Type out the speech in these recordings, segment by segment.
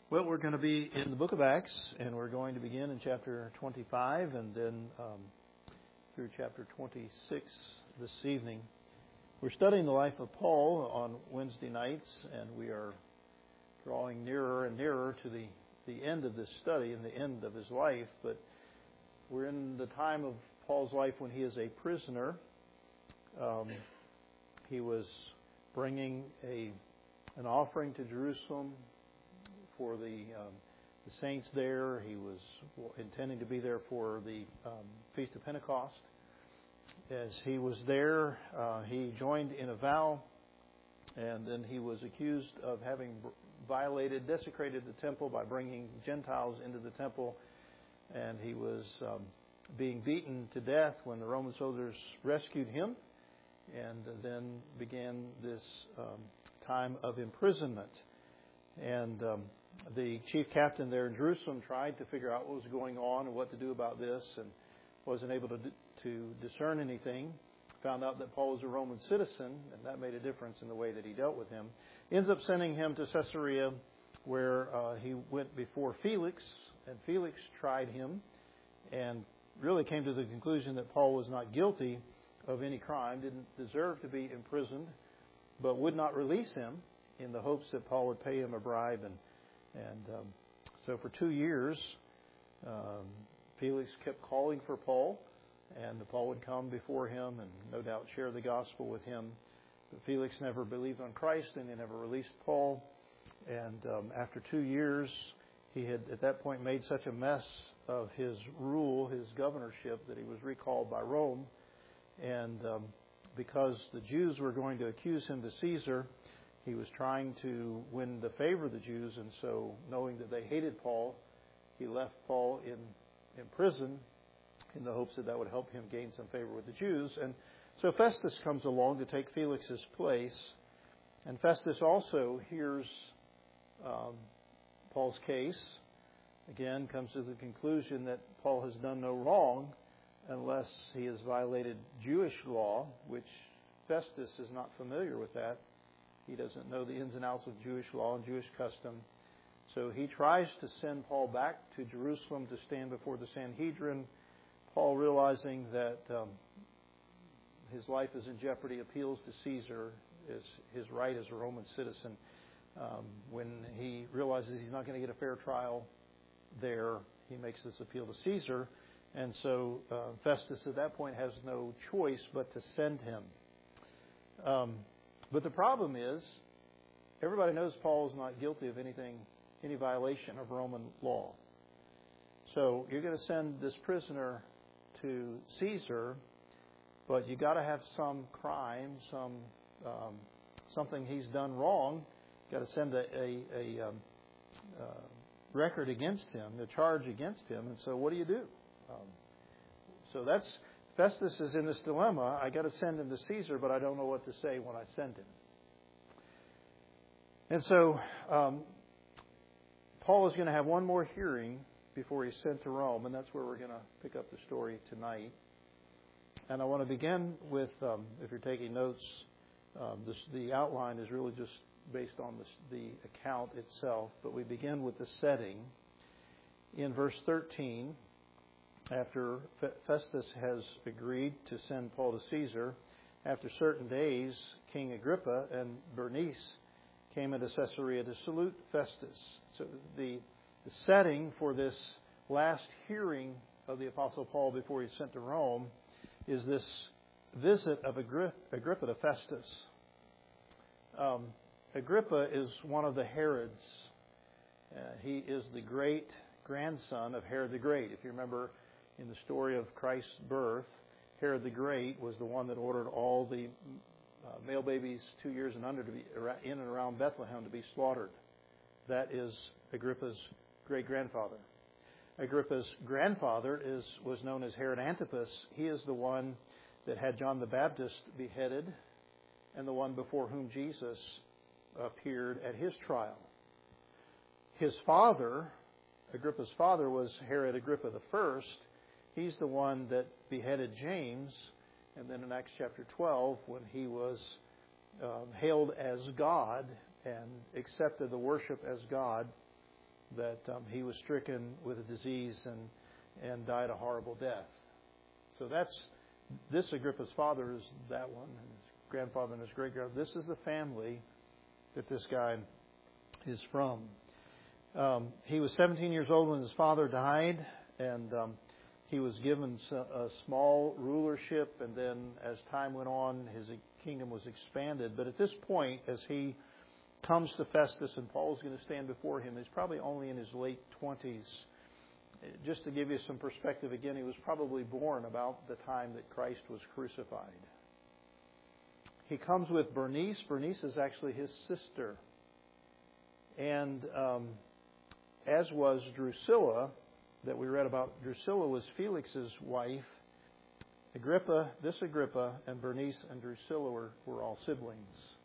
Well, we're going to be in the book of Acts, and we're going to begin in chapter 25 and then through chapter 26 this evening. We're studying the life of Paul on Wednesday nights, and we are drawing nearer and nearer to the end of this study and the end of his life. But we're in the time of Paul's life when he is a prisoner. He was bringing an offering to Jerusalem for the saints there. He was intending to be there for the Feast of Pentecost. As he was there, he joined in a vow, and then he was accused of having desecrated the temple by bringing Gentiles into the temple, and he was being beaten to death when the Roman soldiers rescued him, and then began this time of imprisonment. And the chief captain there in Jerusalem tried to figure out what was going on and what to do about this, and wasn't able to discern anything. Found out that Paul was a Roman citizen, and that made a difference in the way that he dealt with him. Ends up sending him to Caesarea, where he went before Felix, and Felix tried him and really came to the conclusion that Paul was not guilty of any crime, didn't deserve to be imprisoned, but would not release him in the hopes that Paul would pay him a bribe. So for 2 years, Felix kept calling for Paul, and Paul would come before him and no doubt share the gospel with him. But Felix never believed on Christ, and he never released Paul. And after 2 years, he had at that point made such a mess of his rule, his governorship, that he was recalled by Rome. And because the Jews were going to accuse him to Caesar, he was trying to win the favor of the Jews, and so knowing that they hated Paul, he left Paul in prison in the hopes that would help him gain some favor with the Jews. And so Festus comes along to take Felix's place, and Festus also hears Paul's case. Again, comes to the conclusion that Paul has done no wrong unless he has violated Jewish law, which Festus is not familiar with that. He doesn't know the ins and outs of Jewish law and Jewish custom. So he tries to send Paul back to Jerusalem to stand before the Sanhedrin. Paul, realizing that his life is in jeopardy, appeals to Caesar as his right as a Roman citizen. When he realizes he's not going to get a fair trial there, he makes this appeal to Caesar. And so Festus at that point has no choice but to send him. But the problem is, everybody knows Paul is not guilty of any violation of Roman law. So you're going to send this prisoner to Caesar, but you got to have some crime, something he's done wrong. Got to send a record against him, a charge against him. And so what do you do? So Festus is in this dilemma. I got to send him to Caesar, but I don't know what to say when I send him. And so Paul is going to have one more hearing before he's sent to Rome, and that's where we're going to pick up the story tonight. And I want to begin with, if you're taking notes, the outline is really just based on the account itself, but we begin with the setting. In verse 13, after Festus has agreed to send Paul to Caesar, after certain days, King Agrippa and Bernice came into Caesarea to salute Festus. So the setting for this last hearing of the Apostle Paul before he's sent to Rome is this visit of Agrippa to Festus. Agrippa is one of the Herods. He is the great grandson of Herod the Great. If you remember, in the story of Christ's birth, Herod the Great was the one that ordered all the male babies 2 years and under to be in and around Bethlehem to be slaughtered. That is Agrippa's great-grandfather. Agrippa's grandfather was known as Herod Antipas. He is the one that had John the Baptist beheaded and the one before whom Jesus appeared at his trial. His father, Agrippa's father, was Herod Agrippa I. He's the one that beheaded James, and then in Acts chapter 12, when he was hailed as God and accepted the worship as God, that he was stricken with a disease and died a horrible death. So this Agrippa's father is that one, and his grandfather and his great-grandfather. This is the family that this guy is from. He was 17 years old when his father died, and he was given a small rulership, and then as time went on, his kingdom was expanded. But at this point, as he comes to Festus and Paul's going to stand before him, he's probably only in his late 20s. Just to give you some perspective, again, he was probably born about the time that Christ was crucified. He comes with Bernice. Bernice is actually his sister. And as was Drusilla, that we read about. Drusilla was Felix's wife. Agrippa and Bernice and Drusilla were all siblings.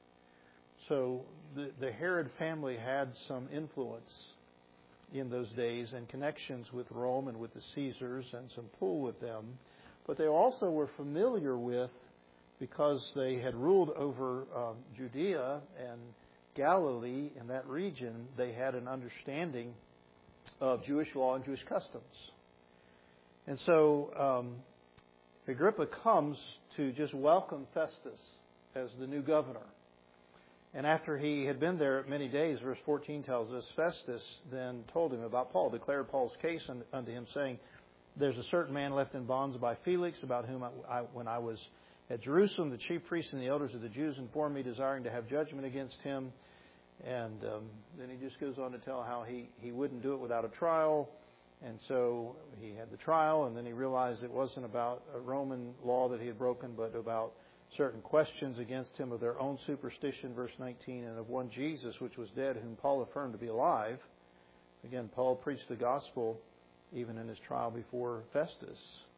So the Herod family had some influence in those days and connections with Rome and with the Caesars and some pull with them. But they also were familiar with, because they had ruled over Judea and Galilee in that region, they had an understanding of Jewish law and Jewish customs. And so Agrippa comes to just welcome Festus as the new governor. And after he had been there many days, verse 14 tells us, Festus then told him about Paul, declared Paul's case unto him, saying, there's a certain man left in bonds by Felix, about whom when I was at Jerusalem, the chief priests and the elders of the Jews informed me, desiring to have judgment against him. And then he just goes on to tell how he wouldn't do it without a trial. And so he had the trial, and then he realized it wasn't about a Roman law that he had broken, but about certain questions against him of their own superstition, verse 19, and of one Jesus, which was dead, whom Paul affirmed to be alive. Again, Paul preached the gospel even in his trial before Festus.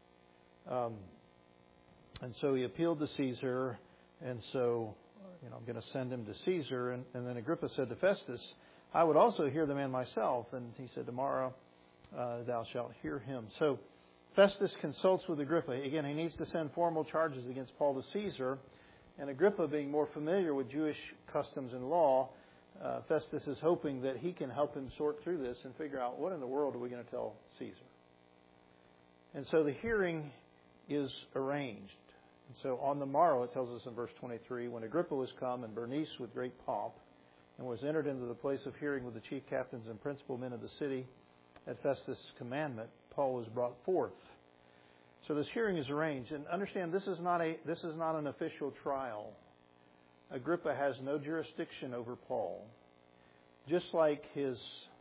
And so he appealed to Caesar, and so, I'm going to send him to Caesar. And then Agrippa said to Festus, I would also hear the man myself. And he said, tomorrow thou shalt hear him. So Festus consults with Agrippa. Again, he needs to send formal charges against Paul to Caesar. And Agrippa, being more familiar with Jewish customs and law, Festus is hoping that he can help him sort through this and figure out what in the world are we going to tell Caesar. And so the hearing is arranged. And so on the morrow, it tells us in verse 23, when Agrippa was come, and Bernice with great pomp, and was entered into the place of hearing with the chief captains and principal men of the city, at Festus' commandment, Paul was brought forth. So this hearing is arranged. And understand, this is not an official trial. Agrippa has no jurisdiction over Paul. Just like his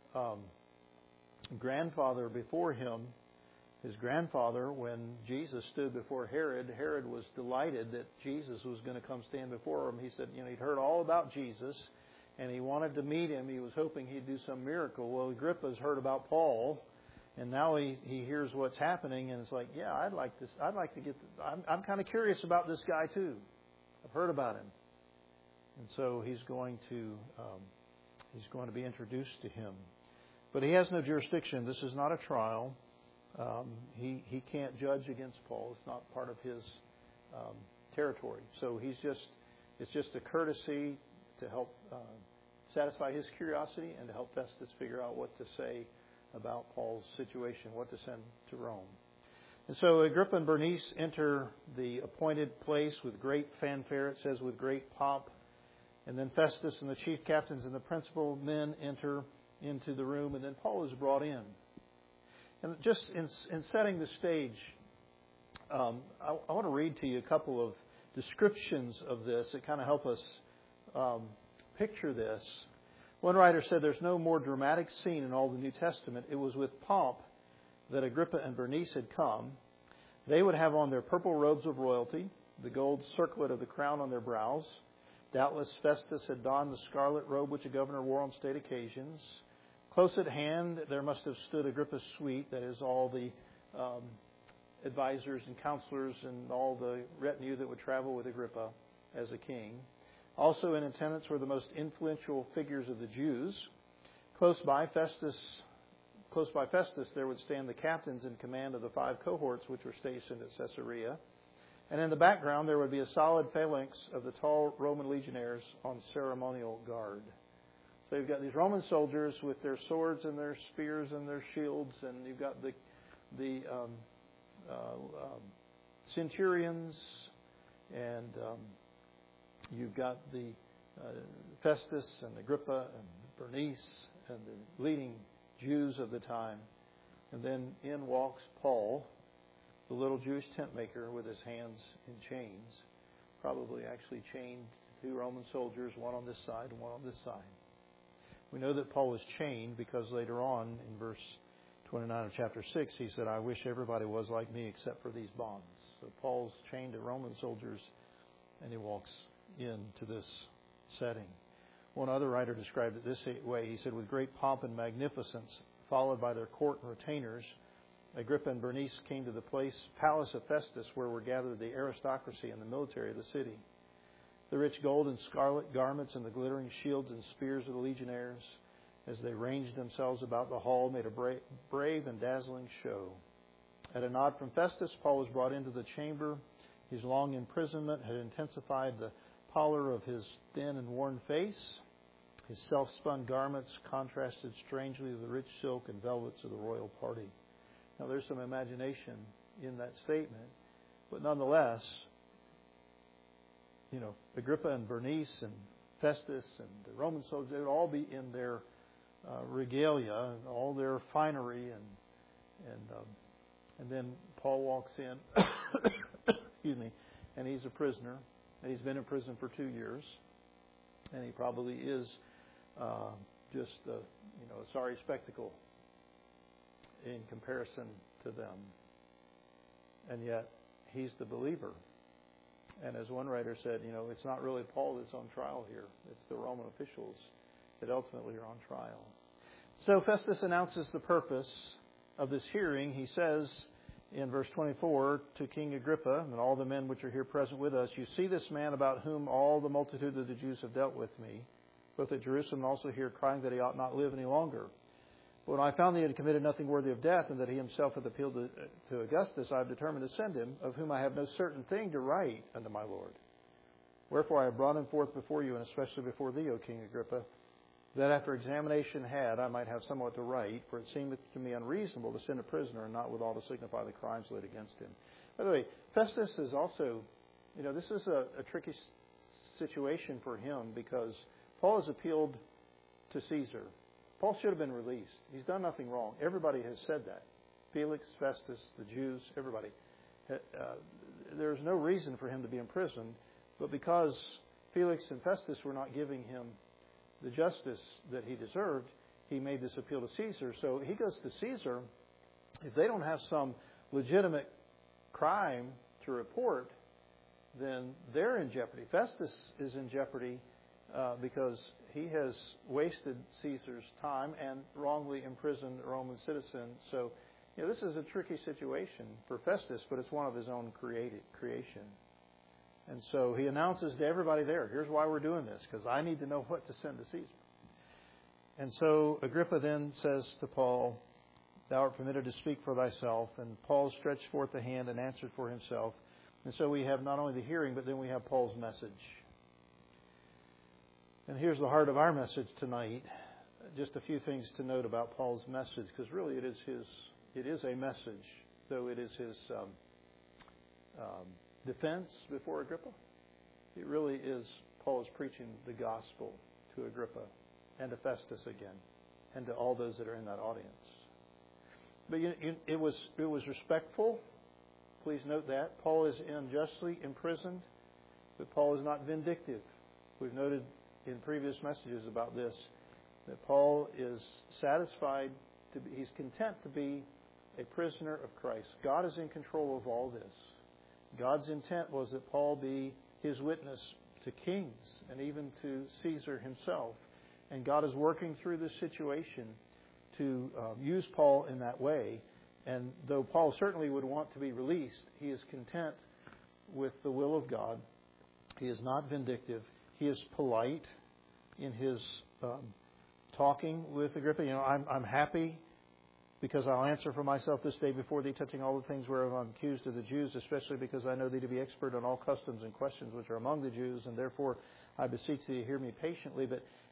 grandfather before him, his grandfather, when Jesus stood before Herod, Herod was delighted that Jesus was going to come stand before him. He said, he'd heard all about Jesus, and he wanted to meet him. He was hoping he'd do some miracle. Well, Agrippa's heard about Paul, and now he hears what's happening, and it's like, yeah, I'd like to get. I'm kind of curious about this guy too. I've heard about him, and so he's going to be introduced to him, but he has no jurisdiction. This is not a trial. He can't judge against Paul. It's not part of his territory. So it's just a courtesy to help satisfy his curiosity and to help Festus figure out what to say about Paul's situation, what to send to Rome. And so Agrippa and Bernice enter the appointed place with great fanfare, it says with great pomp. And then Festus and the chief captains and the principal men enter into the room, and then Paul is brought in. And just in setting the stage, I want to read to you a couple of descriptions of this that kind of help us picture this. One writer said there's no more dramatic scene in all the New Testament. It was with pomp that Agrippa and Bernice had come. They would have on their purple robes of royalty, the gold circlet of the crown on their brows. Doubtless Festus had donned the scarlet robe which a governor wore on state occasions. Close at hand, there must have stood Agrippa's suite, that is, all the advisors and counselors and all the retinue that would travel with Agrippa as a king. Also in attendance were the most influential figures of the Jews. Close by Festus, there would stand the captains in command of the 5 cohorts which were stationed at Caesarea. And in the background, there would be a solid phalanx of the tall Roman legionaries on ceremonial guard. So you've got these Roman soldiers with their swords and their spears and their shields, and you've got the centurions, and you've got the Festus and Agrippa and Bernice and the leading Jews of the time. And then in walks Paul, the little Jewish tent maker with his hands in chains, probably actually chained to 2 Roman soldiers, one on this side and one on this side. We know that Paul was chained because later on in verse 29 of chapter 6, he said, I wish everybody was like me except for these bonds. So Paul's chained to Roman soldiers, and he walks into this setting. One other writer described it this way. He said, with great pomp and magnificence, followed by their court and retainers, Agrippa and Bernice came to the palace of Festus, where were gathered the aristocracy and the military of the city. The rich gold and scarlet garments and the glittering shields and spears of the legionnaires, as they ranged themselves about the hall, made a brave and dazzling show. At a nod from Festus, Paul was brought into the chamber. His long imprisonment had intensified the pallor of his thin and worn face. His self-spun garments contrasted strangely with the rich silk and velvets of the royal party. Now, there's some imagination in that statement, but nonetheless, Agrippa and Bernice and Festus and the Roman soldiers, they would all be in their regalia, all their finery, and then Paul walks in, excuse me, and he's a prisoner, and he's been in prison for 2 years, and he probably is just a sorry spectacle in comparison to them, and yet he's the believer. And as one writer said, it's not really Paul that's on trial here. It's the Roman officials that ultimately are on trial. So Festus announces the purpose of this hearing. He says in verse 24 to King Agrippa and all the men which are here present with us, you see this man about whom all the multitude of the Jews have dealt with me, both at Jerusalem and also here, crying that he ought not live any longer. But when I found that he had committed nothing worthy of death, and that he himself hath appealed to Augustus, I have determined to send him, of whom I have no certain thing to write unto my Lord. Wherefore I have brought him forth before you, and especially before thee, O King Agrippa, that after examination had, I might have somewhat to write, for it seemeth to me unreasonable to send a prisoner, and not withal to signify the crimes laid against him. By the way, Festus is also, this is a tricky situation for him, because Paul has appealed to Caesar. Paul should have been released. He's done nothing wrong. Everybody has said that. Felix, Festus, the Jews, everybody. There's no reason for him to be imprisoned, but because Felix and Festus were not giving him the justice that he deserved, he made this appeal to Caesar. So he goes to Caesar. If they don't have some legitimate crime to report, then they're in jeopardy. Festus is in jeopardy because he has wasted Caesar's time and wrongly imprisoned a Roman citizen. So, this is a tricky situation for Festus, but it's one of his own creation. And so he announces to everybody there, here's why we're doing this, because I need to know what to send to Caesar. And so Agrippa then says to Paul, thou art permitted to speak for thyself. And Paul stretched forth the hand and answered for himself. And so we have not only the hearing, but then we have Paul's message. And here's the heart of our message tonight. Just a few things to note about Paul's message, because really it is a message, though it is his defense before Agrippa. It really is Paul is preaching the gospel to Agrippa and to Festus again, and to all those that are in that audience. But it was respectful. Please note that Paul is unjustly imprisoned, but Paul is not vindictive. We've noted in previous messages about this, that Paul is satisfied he's content to be a prisoner of Christ. God is in control of all this. God's intent was that Paul be his witness to kings and even to Caesar himself. And God is working through this situation to use Paul in that way. And though Paul certainly would want to be released, he is content with the will of God. He is not vindictive. He is polite in his talking with Agrippa. I'm happy because I'll answer for myself this day before thee, touching all the things whereof I'm accused of the Jews, especially because I know thee to be expert on all customs and questions which are among the Jews, and therefore I beseech thee to hear me patiently. But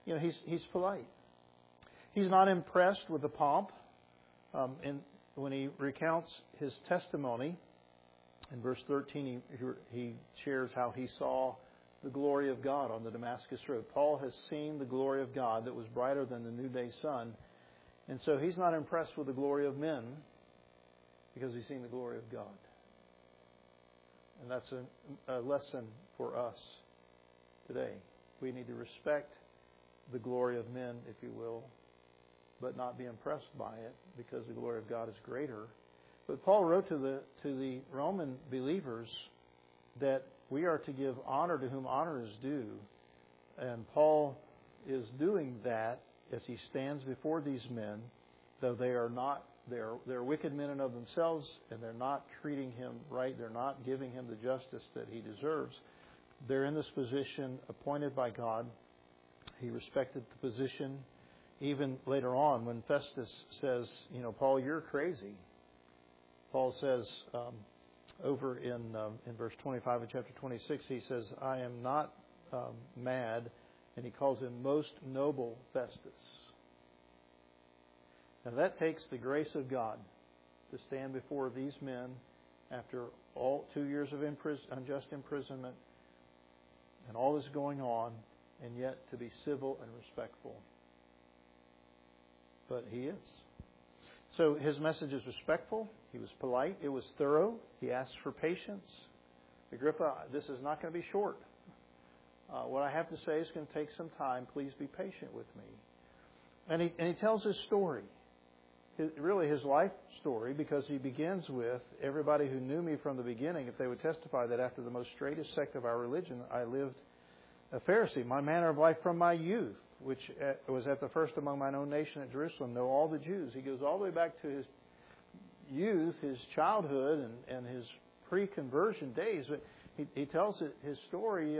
he's polite. He's not impressed with the pomp. And when he recounts his testimony, in verse 13, he shares how he saw the glory of God on the Damascus Road. Paul has seen the glory of God that was brighter than the noonday sun. And so he's not impressed with the glory of men because he's seen the glory of God. And that's a lesson for us today. We need to respect the glory of men, if you will, but not be impressed by it because the glory of God is greater. But Paul wrote to the Roman believers that we are to give honor to whom honor is due. And Paul is doing that as he stands before these men, though they are not, they're wicked men and of themselves, and they're not treating him right. They're not giving him the justice that he deserves. They're in this position appointed by God. He respected the position. Even later on, when Festus says, Paul, you're crazy. Paul says over in verse 25 of chapter 26, he says, I am not mad, and he calls him most noble Festus. Now that takes the grace of God to stand before these men after all 2 years of unjust imprisonment and all this going on, and yet to be civil and respectful. But he is. So his message is respectful. He was polite. It was thorough. He asked for patience. Agrippa, this is not going to be short. What I have to say is going to take some time. Please be patient with me. And he tells his story. Really his life story, because he begins with, everybody who knew me from the beginning, if they would testify that after the most straightest sect of our religion, I lived a Pharisee. My manner of life from my youth, which was at the first among mine own nation at Jerusalem, know all the Jews. He goes all the way back to his youth, his childhood, and his pre-conversion days. But he tells his story.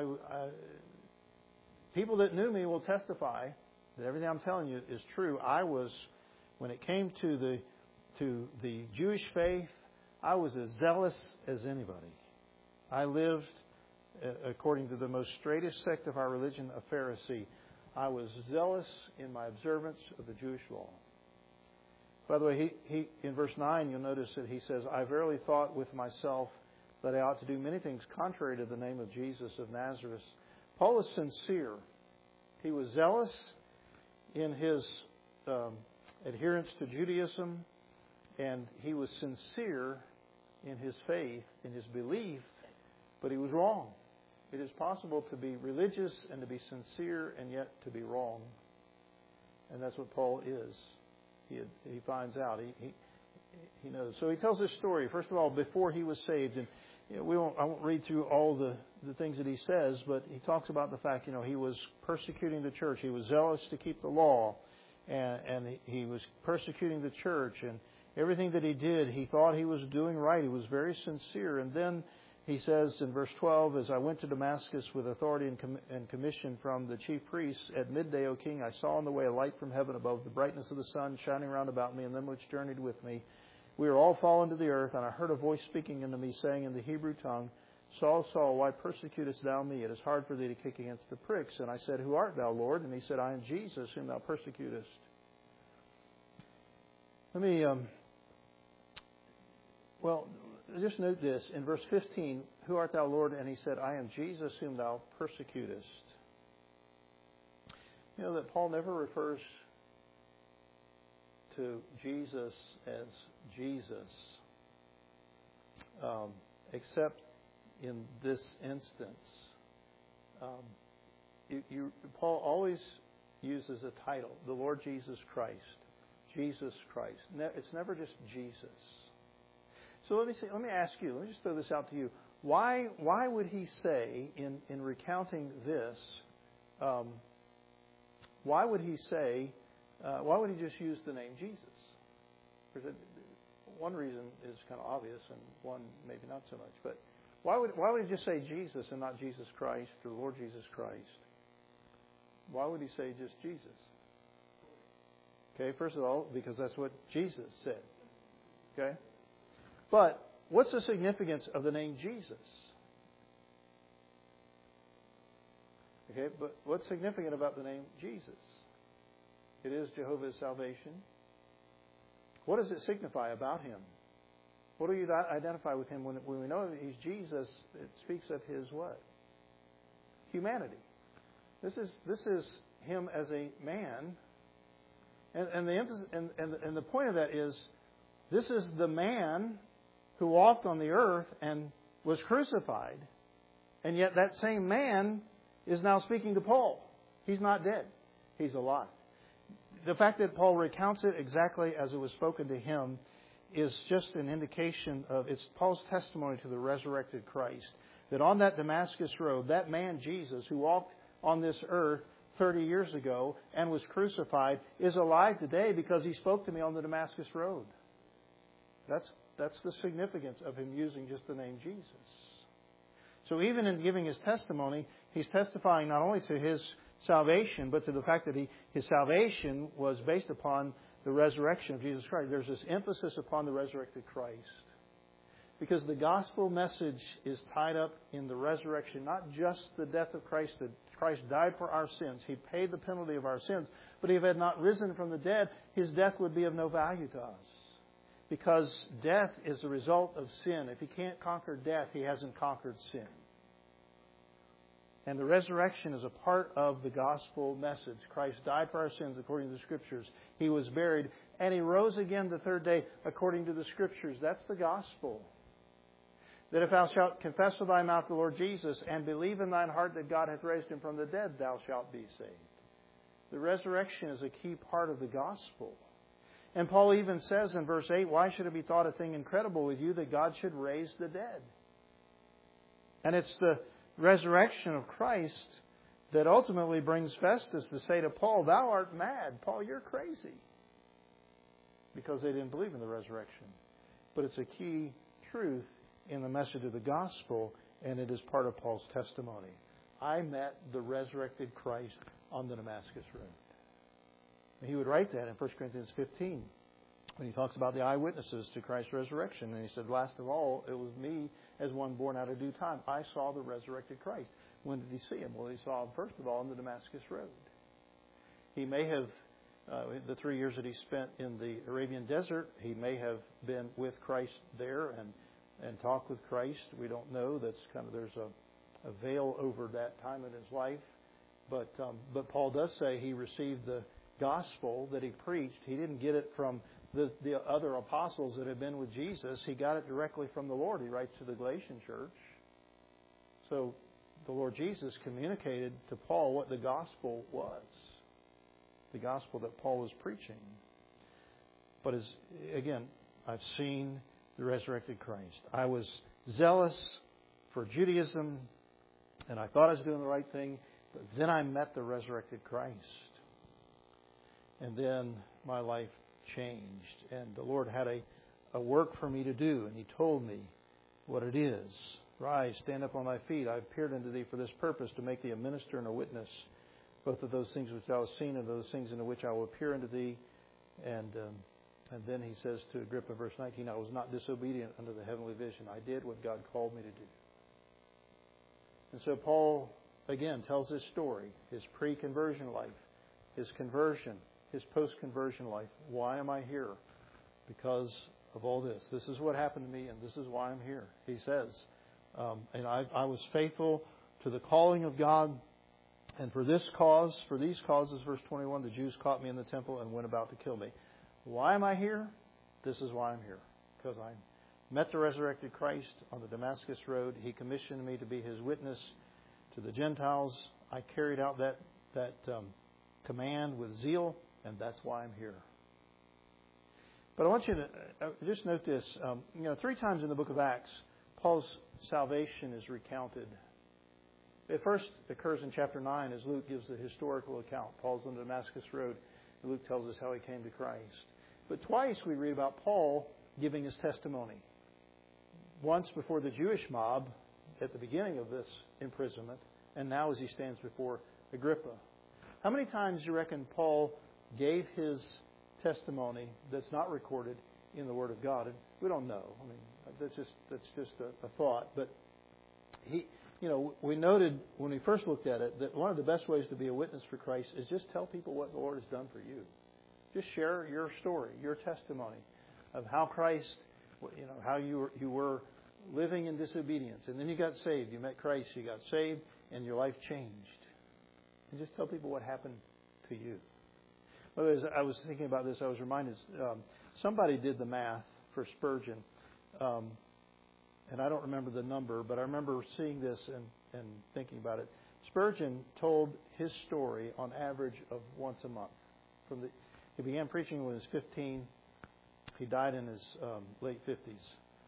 People that knew me will testify that everything I'm telling you is true. I was, when it came to the Jewish faith, I was as zealous as anybody. I lived according to the most straightest sect of our religion, a Pharisee. I was zealous in my observance of the Jewish law. By the way, he in verse 9, you'll notice that he says, I verily thought with myself that I ought to do many things contrary to the name of Jesus of Nazareth. Paul is sincere. He was zealous in his adherence to Judaism, and he was sincere in his faith, in his belief, but he was wrong. It is possible to be religious and to be sincere and yet to be wrong. And that's what Paul is. He finds out. He knows. So he tells this story, first of all, before he was saved. And I won't read through all the things that he says, but he talks about the fact, he was persecuting the church. He was zealous to keep the law. And he was persecuting the church. And everything that he did, he thought he was doing right. He was very sincere. And then he says in verse 12, as I went to Damascus with authority and commission from the chief priests, at midday, O king, I saw on the way a light from heaven above, the brightness of the sun shining round about me and them which journeyed with me. We were all fallen to the earth, and I heard a voice speaking unto me, saying in the Hebrew tongue, Saul, Saul, why persecutest thou me? It is hard for thee to kick against the pricks. And I said, Who art thou, Lord? And he said, I am Jesus, whom thou persecutest. Let me, just note this. In verse 15, Who art thou, Lord? And he said, I am Jesus, whom thou persecutest. You know that Paul never refers to Jesus as Jesus, except in this instance. Paul always uses a title, the Lord Jesus Christ. Jesus Christ. It's never just Jesus. So let me ask you, let me just throw this out to you. Why would he say, in recounting this, why would he just use the name Jesus? One reason is kind of obvious, and one maybe not so much. But why would he just say Jesus and not Jesus Christ or Lord Jesus Christ? Why would he say just Jesus? Okay, first of all, because that's what Jesus said. Okay? But what's the significance of the name Jesus? Okay, but what's significant about the name Jesus? It is Jehovah's salvation. What does it signify about Him? What do you identify with Him when we know that He's Jesus? It speaks of His what? Humanity. This is Him as a man, and the emphasis and the point of that is, this is the man who walked on the earth and was crucified, and yet that same man is now speaking to Paul. He's not dead. He's alive. The fact that Paul recounts it exactly as it was spoken to him is just an indication of, it's Paul's testimony to the resurrected Christ. That on that Damascus road, that man Jesus who walked on this earth 30 years ago and was crucified is alive today because he spoke to me on the Damascus road. That's the significance of him using just the name Jesus. So even in giving his testimony, he's testifying not only to his salvation, but to the fact that his salvation was based upon the resurrection of Jesus Christ. There's this emphasis upon the resurrected Christ. Because the gospel message is tied up in the resurrection, not just the death of Christ, that Christ died for our sins. He paid the penalty of our sins. But if He had not risen from the dead, His death would be of no value to us. Because death is the result of sin. If He can't conquer death, He hasn't conquered sin. And the resurrection is a part of the gospel message. Christ died for our sins according to the Scriptures. He was buried, and He rose again the third day according to the Scriptures. That's the gospel. That if thou shalt confess with thy mouth the Lord Jesus, and believe in thine heart that God hath raised Him from the dead, thou shalt be saved. The resurrection is a key part of the gospel. And Paul even says in verse 8, why should it be thought a thing incredible with you that God should raise the dead? And it's the resurrection of Christ that ultimately brings Festus to say to Paul, thou art mad. Paul, you're crazy. Because they didn't believe in the resurrection. But it's a key truth in the message of the gospel, and it is part of Paul's testimony. I met the resurrected Christ on the Damascus road. And he would write that in 1 Corinthians 15 when he talks about the eyewitnesses to Christ's resurrection. And he said, last of all, it was me as one born out of due time. I saw the resurrected Christ. When did he see Him? Well, he saw Him, first of all, on the Damascus road. He may have, the 3 years that he spent in the Arabian desert, he may have been with Christ there and talked with Christ. We don't know. That's kind of, there's a veil over that time in his life. But Paul does say he received the gospel that he preached. He didn't get it from the other apostles that had been with Jesus. He got it directly from the Lord. He writes to the Galatian church. So the Lord Jesus communicated to Paul what the gospel was. The gospel that Paul was preaching. But again, I've seen the resurrected Christ. I was zealous for Judaism, and I thought I was doing the right thing, but then I met the resurrected Christ. And then my life changed, and the Lord had a work for me to do, and He told me what it is. Rise, stand up on thy feet. I appeared unto thee for this purpose, to make thee a minister and a witness, both of those things which thou hast seen and those things in which I will appear unto thee. And then he says to Agrippa, verse 19, I was not disobedient unto the heavenly vision. I did what God called me to do. And so Paul, again, tells his story, his pre-conversion life, his conversion, his post-conversion life. Why am I here? Because of all this. This is what happened to me, and this is why I'm here. He says, and I was faithful to the calling of God, and for these causes, verse 21, the Jews caught me in the temple and went about to kill me. Why am I here? This is why I'm here. Because I met the resurrected Christ on the Damascus road. He commissioned me to be His witness to the Gentiles. I carried out that command with zeal, and that's why I'm here. But I want you to just note this. 3 times in the book of Acts, Paul's salvation is recounted. It first occurs in chapter 9 as Luke gives the historical account. Paul's on the Damascus road, and Luke tells us how he came to Christ. But twice we read about Paul giving his testimony. Once before the Jewish mob at the beginning of this imprisonment, and now as he stands before Agrippa. How many times do you reckon Paul gave his testimony that's not recorded in the Word of God? And we don't know. I mean, that's just a thought. But we noted when we first looked at it that one of the best ways to be a witness for Christ is just tell people what the Lord has done for you. Just share your story, your testimony of how Christ, how you were living in disobedience. And then you got saved. You met Christ. You got saved and your life changed. And just tell people what happened to you. Well, as I was thinking about this, I was reminded somebody did the math for Spurgeon. And I don't remember the number, but I remember seeing this and thinking about it. Spurgeon told his story on average of once a month. He began preaching when he was 15. He died in his late 50s.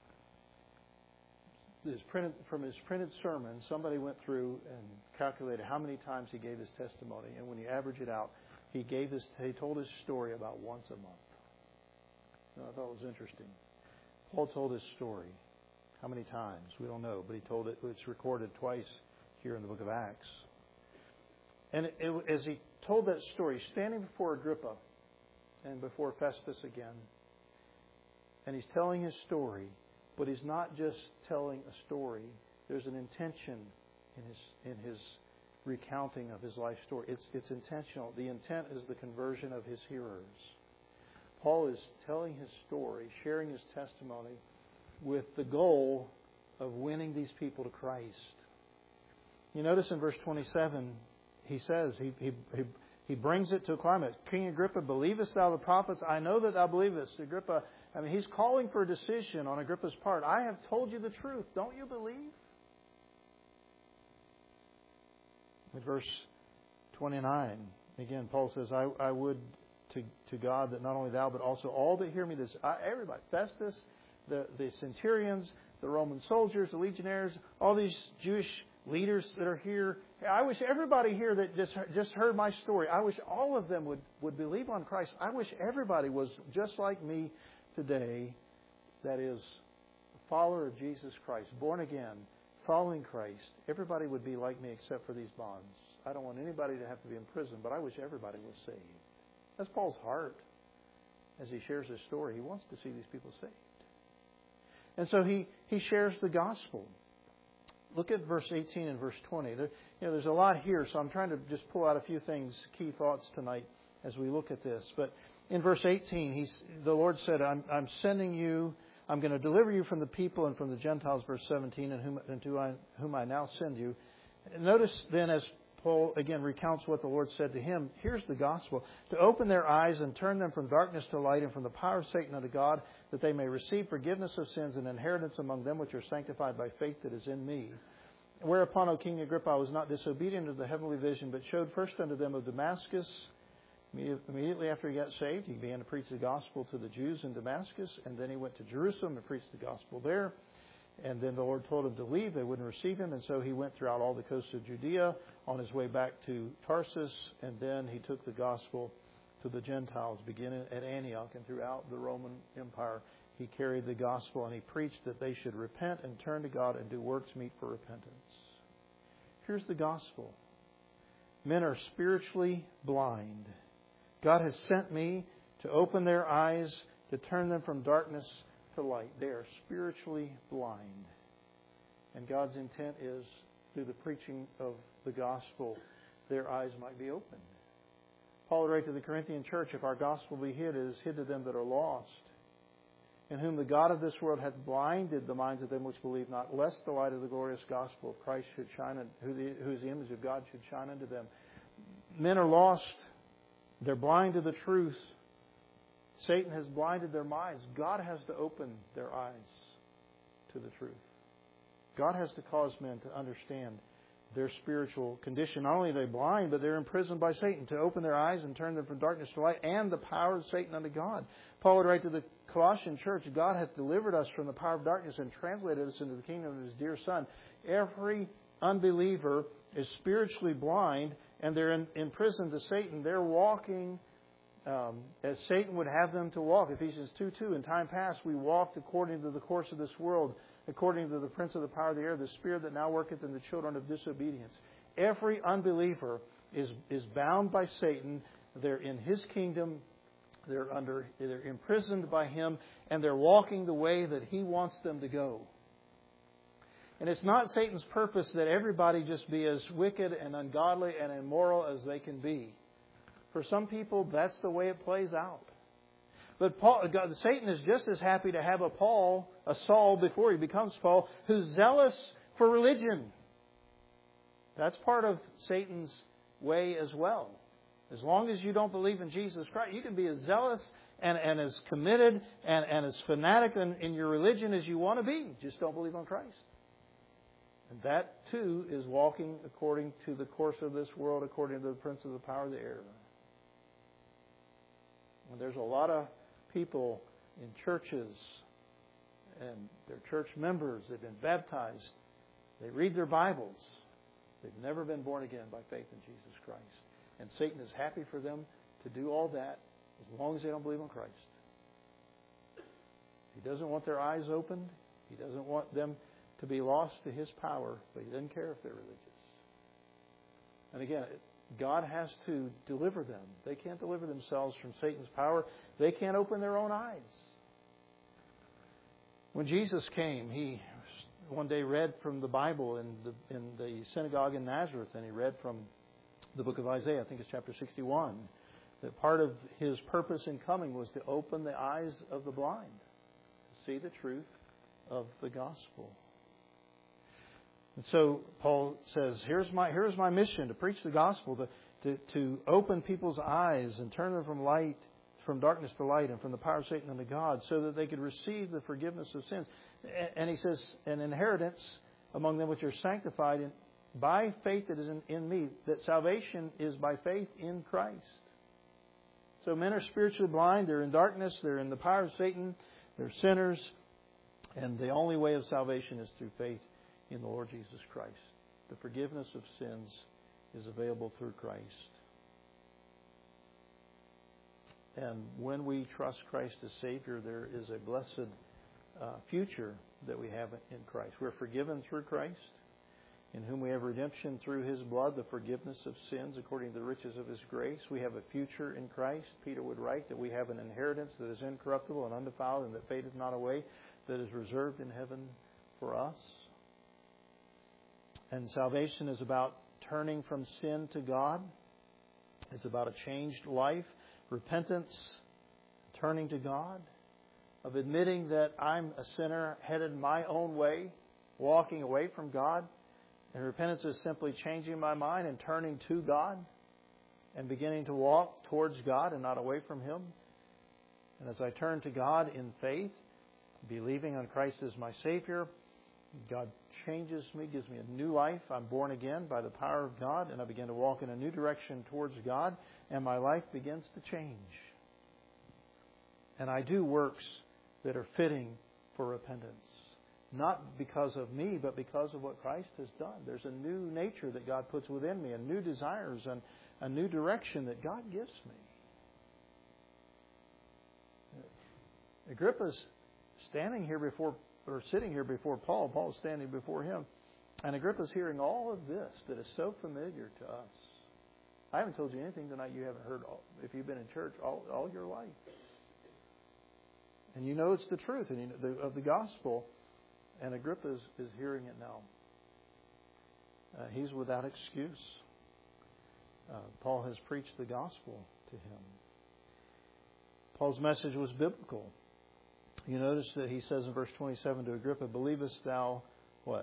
From his printed sermon, somebody went through and calculated how many times he gave his testimony. And when you average it out, he told his story about once a month. And I thought it was interesting. Paul told his story. How many times? We don't know, but he told it. It's recorded twice here in the book of Acts. And as he told that story, standing before Agrippa and before Festus again, and he's telling his story, but he's not just telling a story. There's an intention in his recounting of his life story. It's intentional. The intent is the conversion of his hearers. Paul is telling his story, sharing his testimony, with the goal of winning these people to Christ. You notice in verse 27, he says, he brings it to a climax. King Agrippa, believest thou the prophets? I know that thou believest. Agrippa, he's calling for a decision on Agrippa's part. I have told you the truth. Don't you believe? In verse 29, again, Paul says, I would to God that not only thou, but also all that hear me, everybody, Festus, the centurions, the Roman soldiers, the legionnaires, all these Jewish leaders that are here. I wish everybody here that just heard my story, I wish all of them would believe on Christ. I wish everybody was just like me today, that is, a follower of Jesus Christ, born again, following Christ. Everybody would be like me except for these bonds. I don't want anybody to have to be in prison, but I wish everybody was saved. That's Paul's heart as he shares his story. He wants to see these people saved. And so he shares the gospel. Look at verse 18 and verse 20. There's a lot here, so I'm trying to just pull out a few things, key thoughts tonight as we look at this. But in verse 18, the Lord said, I'm sending you, I'm going to deliver you from the people and from the Gentiles, verse 17, and to whom I now send you. Notice then, as Paul again recounts what the Lord said to him, here's the gospel: to open their eyes and turn them from darkness to light and from the power of Satan unto God, that they may receive forgiveness of sins and inheritance among them which are sanctified by faith that is in me. Whereupon, O King Agrippa, I was not disobedient to the heavenly vision, but showed first unto them of Damascus. Immediately after he got saved, he began to preach the gospel to the Jews in Damascus, and then he went to Jerusalem and preached the gospel there. And then the Lord told him to leave. They wouldn't receive him. And so he went throughout all the coast of Judea on his way back to Tarsus. And then he took the gospel to the Gentiles, beginning at Antioch and throughout the Roman Empire. He carried the gospel and he preached that they should repent and turn to God and do works meet for repentance. Here's the gospel. Men are spiritually blind. God has sent me to open their eyes, to turn them from darkness to light. They are spiritually blind. And God's intent is, through the preaching of the gospel, their eyes might be opened. Paul would write to the Corinthian church, if our gospel be hid, it is hid to them that are lost, in whom the God of this world hath blinded the minds of them which believe not, lest the light of the glorious gospel of Christ should shine, who is the image of God, should shine unto them. Men are lost. They're blind to the truth. Satan has blinded their minds. God has to open their eyes to the truth. God has to cause men to understand their spiritual condition. Not only are they blind, but they're imprisoned by Satan, to open their eyes and turn them from darkness to light and the power of Satan unto God. Paul would write to the Colossian church, God hath delivered us from the power of darkness and translated us into the kingdom of His dear Son. Every unbeliever is spiritually blind, and they're imprisoned to Satan. They're walking as Satan would have them to walk. Ephesians 2:2, in time past we walked according to the course of this world, according to the prince of the power of the air, the spirit that now worketh in the children of disobedience. Every unbeliever is bound by Satan. They're in his kingdom. They're imprisoned by him, and they're walking the way that he wants them to go. And it's not Satan's purpose that everybody just be as wicked and ungodly and immoral as they can be. For some people, that's the way it plays out. But Satan is just as happy to have a Saul before he becomes Paul, who's zealous for religion. That's part of Satan's way as well. As long as you don't believe in Jesus Christ, you can be as zealous and as committed and as fanatic in your religion as you want to be. Just don't believe on Christ. And that, too, is walking according to the course of this world, according to the prince of the power of the air. And there's a lot of people in churches and their church members that have been baptized. They read their Bibles. They've never been born again by faith in Jesus Christ. And Satan is happy for them to do all that as long as they don't believe in Christ. He doesn't want their eyes opened. He doesn't want them to be lost to his power, but he doesn't care if they're religious. And again, God has to deliver them. They can't deliver themselves from Satan's power. They can't open their own eyes. When Jesus came, he one day read from the Bible in the synagogue in Nazareth, and he read from the book of Isaiah, I think it's chapter 61, that part of his purpose in coming was to open the eyes of the blind, to see the truth of the gospel. And so Paul says, here's my mission, to preach the gospel, to open people's eyes and turn them from darkness to light and from the power of Satan unto God, so that they could receive the forgiveness of sins. And he says, an inheritance among them which are sanctified by faith that is in me, that salvation is by faith in Christ. So men are spiritually blind, they're in darkness, they're in the power of Satan, they're sinners, and the only way of salvation is through faith in the Lord Jesus Christ. The forgiveness of sins is available through Christ. And when we trust Christ as Savior, there is a blessed future that we have in Christ. We're forgiven through Christ, in whom we have redemption through His blood, the forgiveness of sins according to the riches of His grace. We have a future in Christ. Peter would write that we have an inheritance that is incorruptible and undefiled and that fadeth not away, that is reserved in heaven for us. And salvation is about turning from sin to God. It's about a changed life, repentance, turning to God, of admitting that I'm a sinner headed my own way, walking away from God. And repentance is simply changing my mind and turning to God and beginning to walk towards God and not away from Him. And as I turn to God in faith, believing on Christ as my Savior, God changes me, gives me a new life. I'm born again by the power of God, and I begin to walk in a new direction towards God, and my life begins to change. And I do works that are fitting for repentance. Not because of me, but because of what Christ has done. There's a new nature that God puts within me, and new desires, and a new direction that God gives me. Agrippa's sitting here before Paul. Paul's standing before him. And Agrippa's hearing all of this that is so familiar to us. I haven't told you anything tonight you haven't heard if you've been in church all your life. And you know it's the truth of the gospel. And Agrippa is hearing it now. He's without excuse. Paul has preached the gospel to him. Paul's message was biblical. You notice that he says in verse 27 to Agrippa, believest thou what?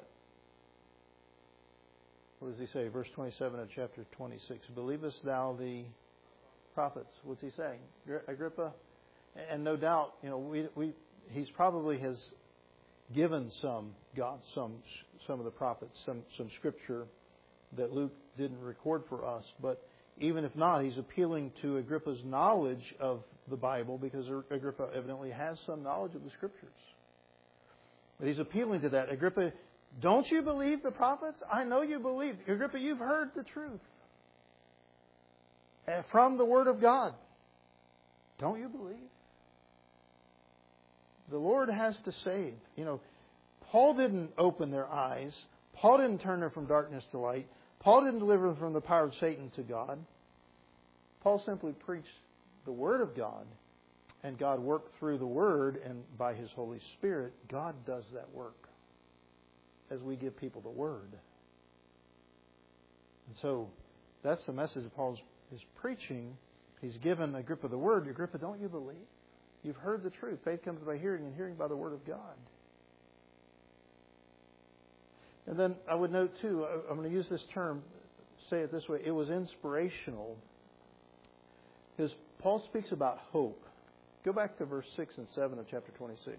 What does he say? Verse 27 of chapter 26. Believest thou the prophets? What's he saying? Agrippa? And no doubt, he's probably has given some of the prophets, some scripture that Luke didn't record for us. But even if not, he's appealing to Agrippa's knowledge of the Bible, because Agrippa evidently has some knowledge of the Scriptures. But he's appealing to that. Agrippa, don't you believe the prophets? I know you believe. Agrippa, you've heard the truth from the Word of God. Don't you believe? The Lord has to save. Paul didn't open their eyes. Paul didn't turn them from darkness to light. Paul didn't deliver them from the power of Satan to God. Paul simply preached the Word of God, and God worked through the Word, and by His Holy Spirit, God does that work. as we give people the Word. And so that's the message Paul is preaching. He's given Agrippa the Word. Agrippa, don't you believe? You've heard the truth. Faith comes by hearing, and hearing by the Word of God. And then I would note, too, I'm going to use this term, say it this way, it was inspirational. Because Paul speaks about hope. Go back to verse 6 and 7 of chapter 26.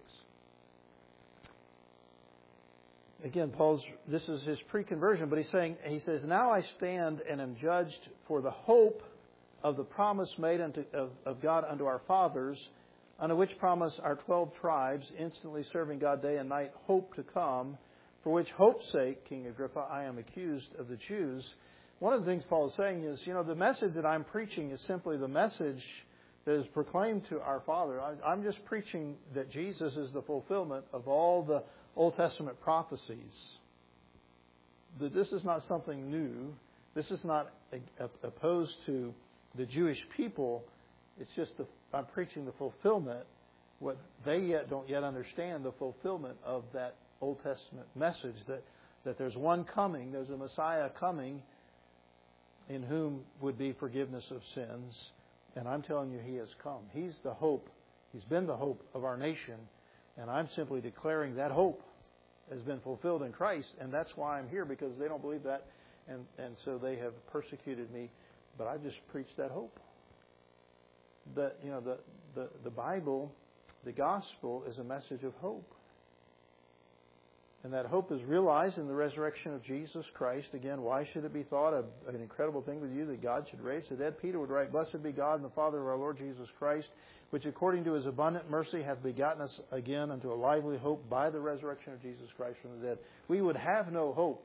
Again, this is his pre-conversion, but he says, now I stand and am judged for the hope of the promise made of God unto our fathers, unto which promise our 12 tribes, instantly serving God day and night, hope to come, for which hope's sake, King Agrippa, I am accused of the Jews. One of the things Paul is saying is, the message that I'm preaching is simply the message that is proclaimed to our Father. I'm just preaching that Jesus is the fulfillment of all the Old Testament prophecies. That this is not something new. This is not opposed to the Jewish people. It's just I'm preaching the fulfillment, what they don't yet understand, the fulfillment of that Old Testament message that there's one coming, there's a Messiah coming in whom would be forgiveness of sins. And I'm telling you, He has come. He's the hope. He's been the hope of our nation. And I'm simply declaring that hope has been fulfilled in Christ. And that's why I'm here, because they don't believe that. And so they have persecuted me. But I just preached that hope. The Bible, the gospel, is a message of hope. And that hope is realized in the resurrection of Jesus Christ. Again, why should it be thought an incredible thing with you that God should raise the dead? Peter would write, Blessed be God and the Father of our Lord Jesus Christ, which according to His abundant mercy hath begotten us again unto a lively hope by the resurrection of Jesus Christ from the dead. We would have no hope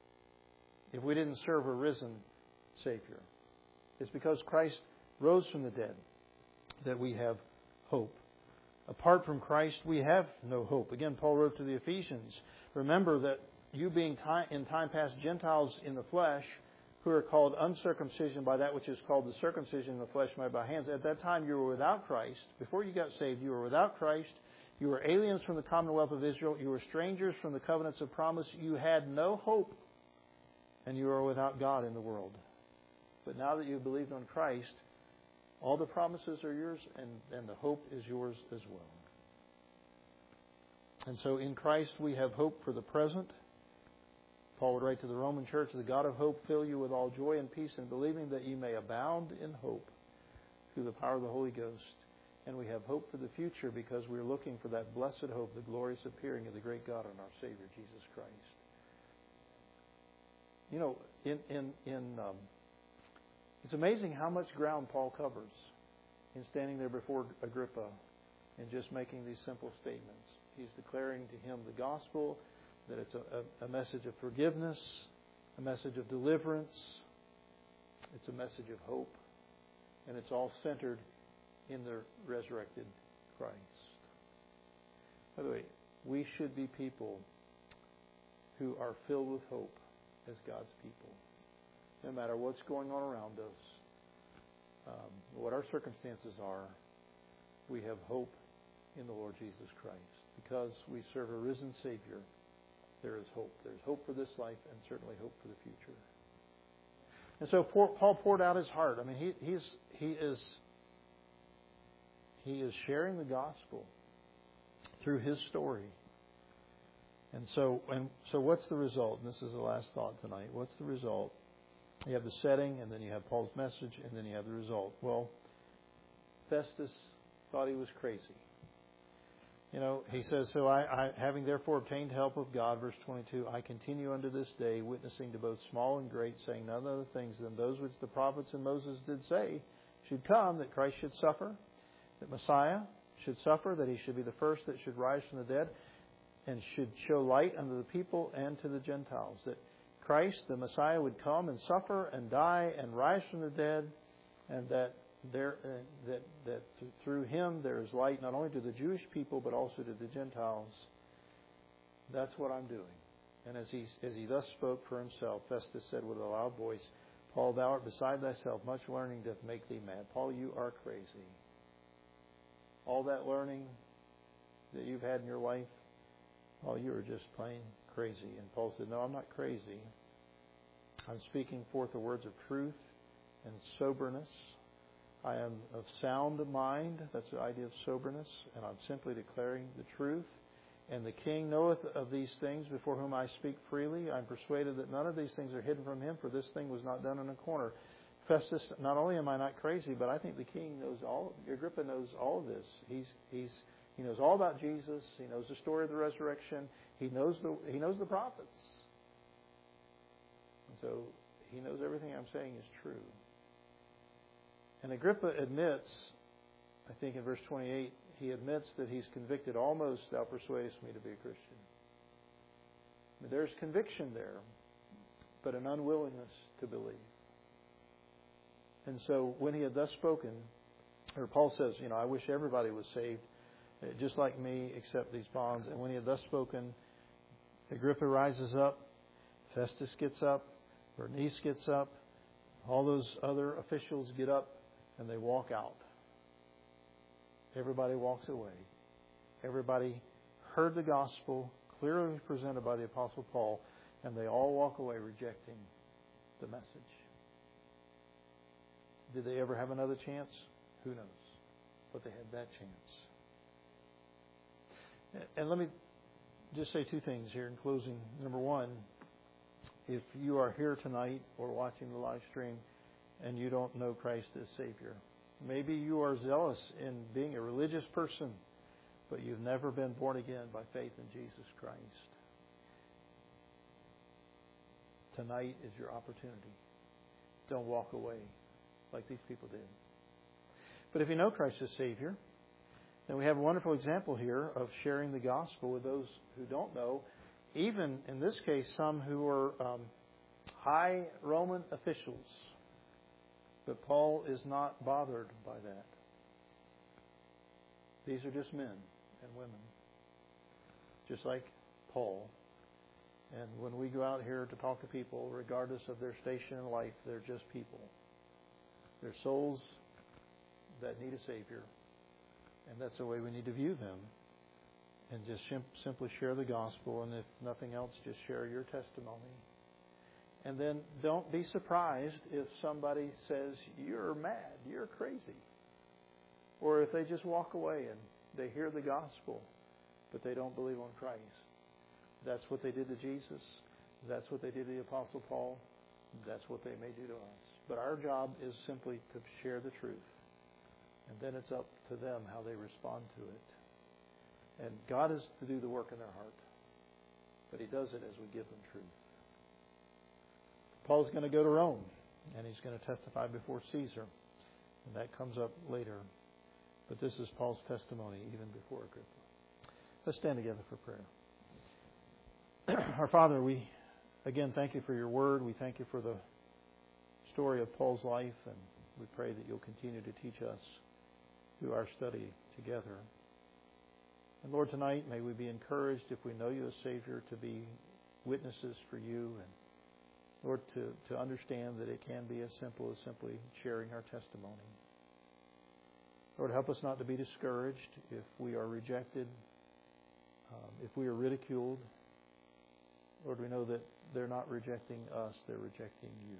if we didn't serve a risen Savior. It's because Christ rose from the dead that we have hope. Apart from Christ, we have no hope. Again, Paul wrote to the Ephesians, remember that you being in time past Gentiles in the flesh, who are called uncircumcision by that which is called the circumcision in the flesh made by hands. At that time you were without Christ. Before you got saved, you were without Christ. You were aliens from the commonwealth of Israel. You were strangers from the covenants of promise. You had no hope, and you are without God in the world. But now that you've believed on Christ, all the promises are yours, and the hope is yours as well. And so in Christ we have hope for the present. Paul would write to the Roman church, the God of hope fill you with all joy and peace in believing that you may abound in hope through the power of the Holy Ghost. And we have hope for the future because we're looking for that blessed hope, the glorious appearing of the great God and our Savior, Jesus Christ. It's amazing how much ground Paul covers in standing there before Agrippa and just making these simple statements. He's declaring to him the gospel, that it's a message of forgiveness, a message of deliverance, it's a message of hope, and it's all centered in the resurrected Christ. By the way, we should be people who are filled with hope as God's people. No matter what's going on around us, what our circumstances are, we have hope in the Lord Jesus Christ. Because we serve a risen Savior, there is hope. There's hope for this life and certainly hope for the future. And so Paul poured out his heart. I mean, he is sharing the gospel through his story. And so what's the result? And this is the last thought tonight. What's the result? You have the setting, and then you have Paul's message, and then you have the result. Well, Festus thought he was crazy. He says, so I having therefore obtained help of God, verse 22, I continue unto this day, witnessing to both small and great, saying none other things than those which the prophets and Moses did say should come, that Christ should suffer, that Messiah should suffer, that He should be the first that should rise from the dead, and should show light unto the people and to the Gentiles, that Christ, the Messiah, would come and suffer and die and rise from the dead, and that through Him there is light not only to the Jewish people but also to the Gentiles. That's what I'm doing. And as he thus spoke for himself, Festus said with a loud voice, Paul, thou art beside thyself. Much learning doth make thee mad. Paul, you are crazy. All that learning that you've had in your life, Paul, you are just plain crazy. And Paul said, no, I'm not crazy. I'm speaking forth the words of truth and soberness. I am of sound mind. That's the idea of soberness. And I'm simply declaring the truth. And the king knoweth of these things, before whom I speak freely. I'm persuaded that none of these things are hidden from him, for this thing was not done in a corner. Festus, not only am I not crazy, but I think the king knows all. Agrippa knows all of this. He knows all about Jesus. He knows the story of the resurrection. He knows the prophets. And so he knows everything I'm saying is true. And Agrippa admits, I think in verse 28, he admits that he's convicted. Almost thou persuadest me to be a Christian. There's conviction there, but an unwillingness to believe. And so when he had thus spoken, or Paul says, I wish everybody was saved, just like me, except these bonds. And when he had thus spoken, Agrippa rises up, Festus gets up, Bernice gets up, all those other officials get up, and they walk out. Everybody walks away. Everybody heard the gospel clearly presented by the Apostle Paul, and they all walk away rejecting the message. Did they ever have another chance? Who knows? But they had that chance. And let me just say two things here in closing. Number one, if you are here tonight or watching the live stream and you don't know Christ as Savior, maybe you are zealous in being a religious person, but you've never been born again by faith in Jesus Christ. Tonight is your opportunity. Don't walk away like these people did. But if you know Christ as Savior, then we have a wonderful example here of sharing the gospel with those who don't know, even in this case, some who are high Roman officials. But Paul is not bothered by that. These are just men and women, just like Paul. And when we go out here to talk to people, regardless of their station in life, they're just people. They're souls that need a Savior. And that's the way we need to view them. And just simply share the gospel. And if nothing else, just share your testimony. And then don't be surprised if somebody says, you're mad, you're crazy. Or if they just walk away and they hear the gospel, but they don't believe on Christ. That's what they did to Jesus. That's what they did to the Apostle Paul. That's what they may do to us. But our job is simply to share the truth. And then it's up to them how they respond to it. And God is to do the work in their heart. But He does it as we give them truth. Paul's going to go to Rome, and he's going to testify before Caesar. And that comes up later. But this is Paul's testimony even before Agrippa. Let's stand together for prayer. Our Father, we again thank You for Your word. We thank You for the story of Paul's life, and we pray that You'll continue to teach us through our study together. And Lord, tonight may we be encouraged, if we know You as Savior, to be witnesses for You, and Lord, to understand that it can be as simple as simply sharing our testimony. Lord, help us not to be discouraged if we are rejected, if we are ridiculed. Lord, we know that they're not rejecting us, they're rejecting You.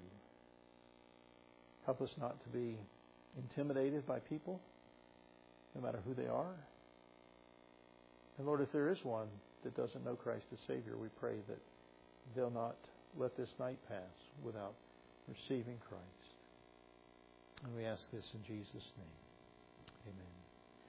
Help us not to be intimidated by people, no matter who they are. And Lord, if there is one that doesn't know Christ as Savior, we pray that they'll not let this night pass without receiving Christ. And we ask this in Jesus' name. Amen.